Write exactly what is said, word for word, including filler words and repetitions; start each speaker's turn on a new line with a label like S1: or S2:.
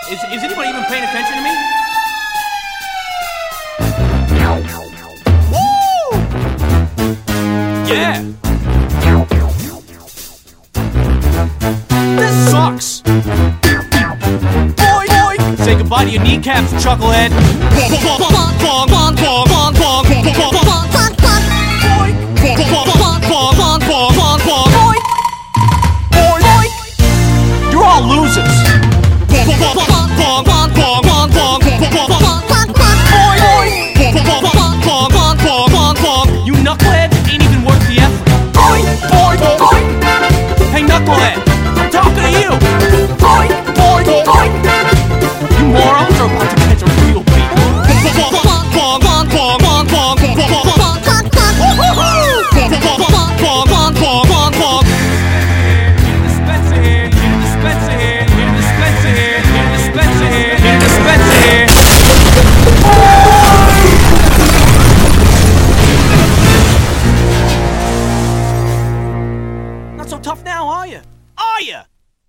S1: Is, is anybody even paying attention to me? Woo! Yeah! This sucks! Boy, boy! Say goodbye to your kneecaps, chucklehead! You're all losers! You knucklehead ain't even worth the effort. Hey knucklehead, I'm talking to you. You morons are about to catch a real beat. Not so tough now, are you? Are you?